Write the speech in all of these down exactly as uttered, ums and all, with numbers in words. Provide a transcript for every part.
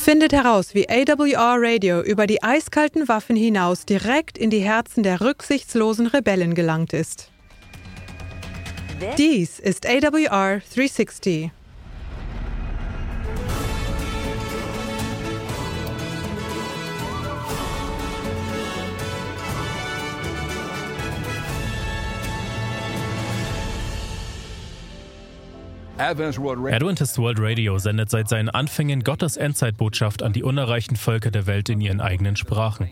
Findet heraus, wie A W R Radio über die eiskalten Waffen hinaus direkt in die Herzen der rücksichtslosen Rebellen gelangt ist. Dies ist A W R dreihundertsechzig. Adventist World Radio sendet seit seinen Anfängen Gottes Endzeitbotschaft an die unerreichten Völker der Welt in ihren eigenen Sprachen.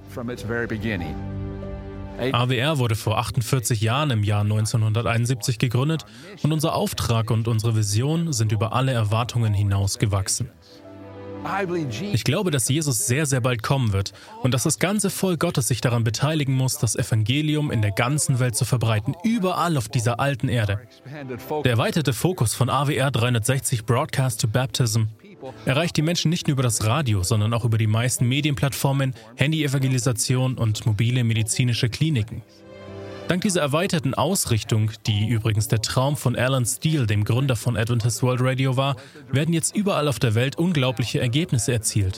A W R wurde vor achtundvierzig Jahren im Jahr neunzehnhunderteinundsiebzig gegründet und unser Auftrag und unsere Vision sind über alle Erwartungen hinaus gewachsen. Ich glaube, dass Jesus sehr, sehr bald kommen wird und dass das ganze Volk Gottes sich daran beteiligen muss, das Evangelium in der ganzen Welt zu verbreiten, überall auf dieser alten Erde. Der erweiterte Fokus von A W R dreihundertsechzig Broadcast to Baptism erreicht die Menschen nicht nur über das Radio, sondern auch über die meisten Medienplattformen, Handy-Evangelisation und mobile medizinische Kliniken. Dank dieser erweiterten Ausrichtung, die übrigens der Traum von Alan Steele, dem Gründer von Adventist World Radio war, werden jetzt überall auf der Welt unglaubliche Ergebnisse erzielt.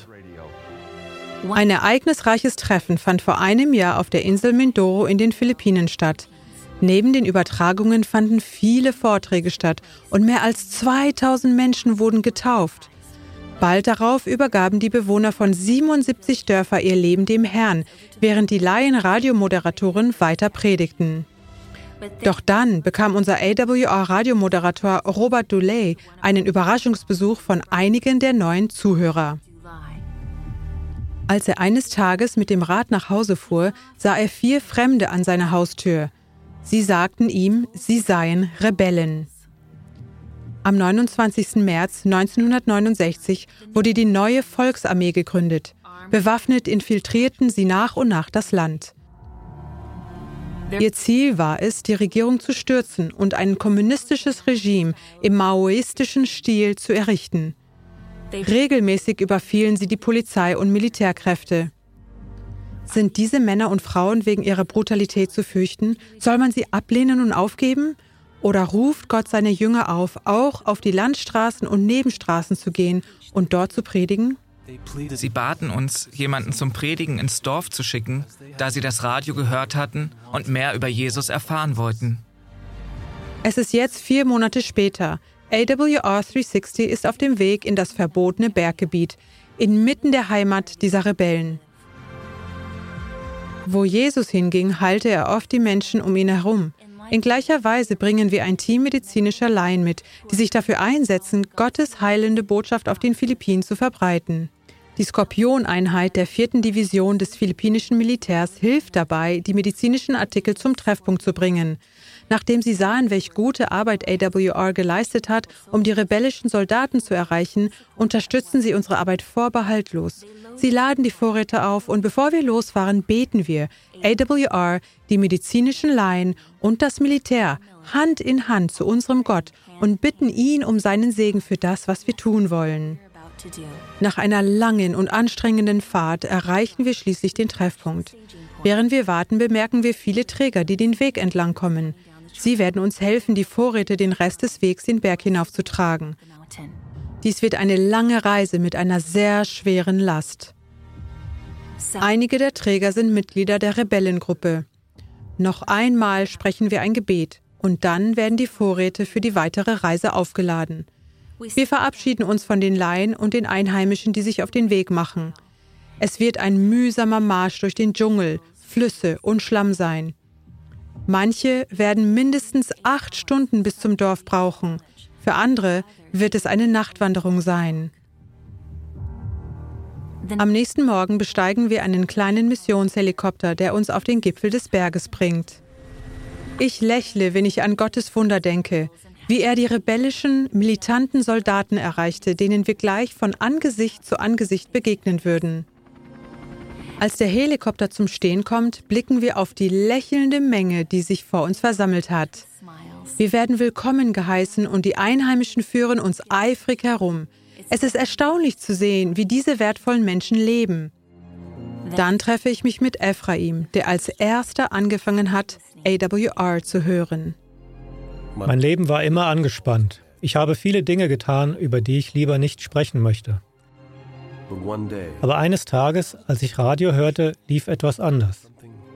Ein ereignisreiches Treffen fand vor einem Jahr auf der Insel Mindoro in den Philippinen statt. Neben den Übertragungen fanden viele Vorträge statt und mehr als zweitausend Menschen wurden getauft. Bald darauf übergaben die Bewohner von siebenundsiebzig Dörfern ihr Leben dem Herrn, während die Laien-Radiomoderatoren weiter predigten. Doch dann bekam unser A W R-Radiomoderator Robert Dulay einen Überraschungsbesuch von einigen der neuen Zuhörer. Als er eines Tages mit dem Rad nach Hause fuhr, sah er vier Fremde an seiner Haustür. Sie sagten ihm, sie seien Rebellen. Am neunundzwanzigsten März neunzehnhundertneunundsechzig wurde die neue Volksarmee gegründet. Bewaffnet infiltrierten sie nach und nach das Land. Ihr Ziel war es, die Regierung zu stürzen und ein kommunistisches Regime im maoistischen Stil zu errichten. Regelmäßig überfielen sie die Polizei und Militärkräfte. Sind diese Männer und Frauen wegen ihrer Brutalität zu fürchten? Soll man sie ablehnen und aufgeben? Oder ruft Gott seine Jünger auf, auch auf die Landstraßen und Nebenstraßen zu gehen und dort zu predigen? Sie baten uns, jemanden zum Predigen ins Dorf zu schicken, da sie das Radio gehört hatten und mehr über Jesus erfahren wollten. Es ist jetzt vier Monate später. A W R dreihundertsechzig ist auf dem Weg in das verbotene Berggebiet, inmitten der Heimat dieser Rebellen. Wo Jesus hinging, heilte er oft die Menschen um ihn herum. In gleicher Weise bringen wir ein Team medizinischer Laien mit, die sich dafür einsetzen, Gottes heilende Botschaft auf den Philippinen zu verbreiten. Die Skorpion-Einheit der vierten Division des philippinischen Militärs hilft dabei, die medizinischen Artikel zum Treffpunkt zu bringen. Nachdem sie sahen, welche gute Arbeit A W R geleistet hat, um die rebellischen Soldaten zu erreichen, unterstützen sie unsere Arbeit vorbehaltlos. Sie laden die Vorräte auf und bevor wir losfahren, beten wir, A W R, die medizinischen Laien und das Militär, Hand in Hand zu unserem Gott und bitten ihn um seinen Segen für das, was wir tun wollen. Nach einer langen und anstrengenden Fahrt erreichen wir schließlich den Treffpunkt. Während wir warten, bemerken wir viele Träger, die den Weg entlang kommen. Sie werden uns helfen, die Vorräte den Rest des Wegs den Berg hinaufzutragen. Dies wird eine lange Reise mit einer sehr schweren Last. Einige der Träger sind Mitglieder der Rebellengruppe. Noch einmal sprechen wir ein Gebet und dann werden die Vorräte für die weitere Reise aufgeladen. Wir verabschieden uns von den Laien und den Einheimischen, die sich auf den Weg machen. Es wird ein mühsamer Marsch durch den Dschungel, Flüsse und Schlamm sein. Manche werden mindestens acht Stunden bis zum Dorf brauchen. Für andere wird es eine Nachtwanderung sein. Am nächsten Morgen besteigen wir einen kleinen Missionshelikopter, der uns auf den Gipfel des Berges bringt. Ich lächle, wenn ich an Gottes Wunder denke, wie er die rebellischen, militanten Soldaten erreichte, denen wir gleich von Angesicht zu Angesicht begegnen würden. Als der Helikopter zum Stehen kommt, blicken wir auf die lächelnde Menge, die sich vor uns versammelt hat. Wir werden willkommen geheißen und die Einheimischen führen uns eifrig herum. Es ist erstaunlich zu sehen, wie diese wertvollen Menschen leben. Dann treffe ich mich mit Ephraim, der als erster angefangen hat, A W R zu hören. Mein Leben war immer angespannt. Ich habe viele Dinge getan, über die ich lieber nicht sprechen möchte. Aber eines Tages, als ich Radio hörte, lief etwas anders.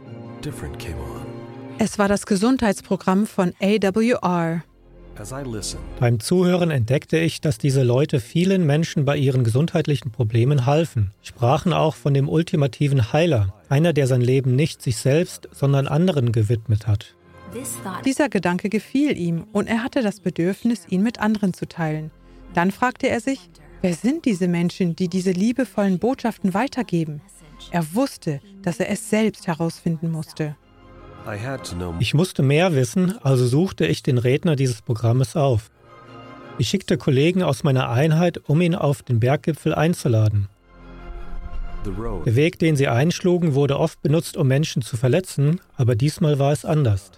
Es war das Gesundheitsprogramm von A W R. Beim Zuhören entdeckte ich, dass diese Leute vielen Menschen bei ihren gesundheitlichen Problemen halfen, sprachen auch von dem ultimativen Heiler, einer, der sein Leben nicht sich selbst, sondern anderen gewidmet hat. Dieser Gedanke gefiel ihm und er hatte das Bedürfnis, ihn mit anderen zu teilen. Dann fragte er sich, wer sind diese Menschen, die diese liebevollen Botschaften weitergeben? Er wusste, dass er es selbst herausfinden musste. Ich musste mehr wissen, also suchte ich den Redner dieses Programmes auf. Ich schickte Kollegen aus meiner Einheit, um ihn auf den Berggipfel einzuladen. Der Weg, den sie einschlugen, wurde oft benutzt, um Menschen zu verletzen, aber diesmal war es anders.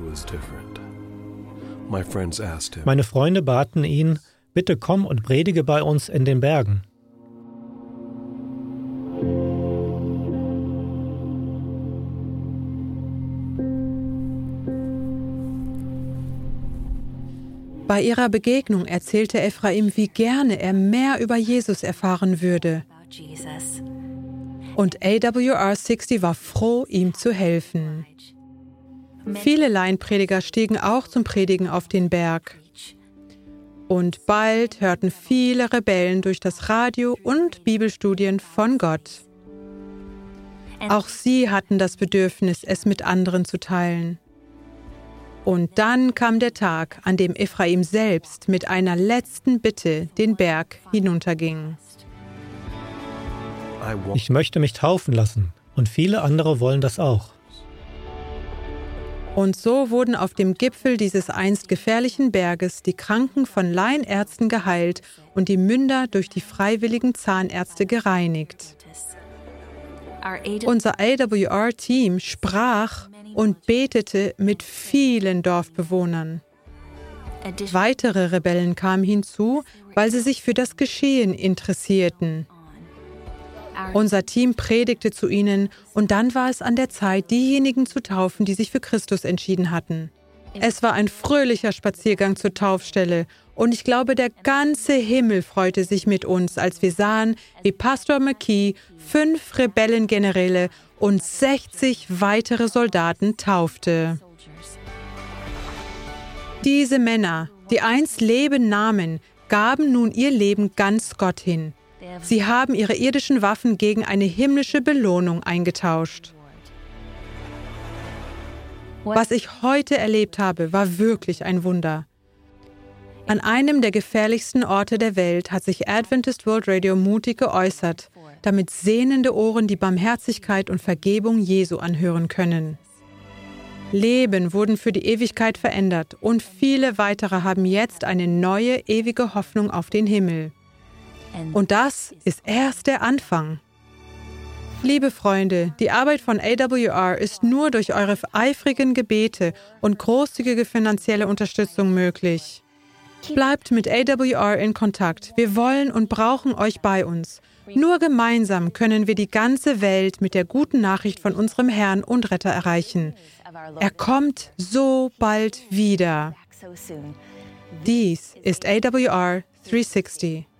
Meine Freunde baten ihn, bitte komm und predige bei uns in den Bergen. Bei ihrer Begegnung erzählte Ephraim, wie gerne er mehr über Jesus erfahren würde. Und A W R sechzig war froh, ihm zu helfen. Viele Laienprediger stiegen auch zum Predigen auf den Berg. Und bald hörten viele Rebellen durch das Radio und Bibelstudien von Gott. Auch sie hatten das Bedürfnis, es mit anderen zu teilen. Und dann kam der Tag, an dem Ephraim selbst mit einer letzten Bitte den Berg hinunterging. Ich möchte mich taufen lassen und viele andere wollen das auch. Und so wurden auf dem Gipfel dieses einst gefährlichen Berges die Kranken von Laienärzten geheilt und die Münder durch die freiwilligen Zahnärzte gereinigt. Unser A W R-Team sprach und betete mit vielen Dorfbewohnern. Weitere Rebellen kamen hinzu, weil sie sich für das Geschehen interessierten. Unser Team predigte zu ihnen und dann war es an der Zeit, diejenigen zu taufen, die sich für Christus entschieden hatten. Es war ein fröhlicher Spaziergang zur Taufstelle und ich glaube, der ganze Himmel freute sich mit uns, als wir sahen, wie Pastor McKee fünf Rebellengeneräle und sechzig weitere Soldaten taufte. Diese Männer, die einst Leben nahmen, gaben nun ihr Leben ganz Gott hin. Sie haben ihre irdischen Waffen gegen eine himmlische Belohnung eingetauscht. Was ich heute erlebt habe, war wirklich ein Wunder. An einem der gefährlichsten Orte der Welt hat sich Adventist World Radio mutig geäußert, damit sehnende Ohren die Barmherzigkeit und Vergebung Jesu anhören können. Leben wurden für die Ewigkeit verändert und viele weitere haben jetzt eine neue, ewige Hoffnung auf den Himmel. Und das ist erst der Anfang. Liebe Freunde, die Arbeit von A W R ist nur durch eure eifrigen Gebete und großzügige finanzielle Unterstützung möglich. Bleibt mit A W R in Kontakt. Wir wollen und brauchen euch bei uns. Nur gemeinsam können wir die ganze Welt mit der guten Nachricht von unserem Herrn und Retter erreichen. Er kommt so bald wieder. Dies ist A W R dreihundertsechzig.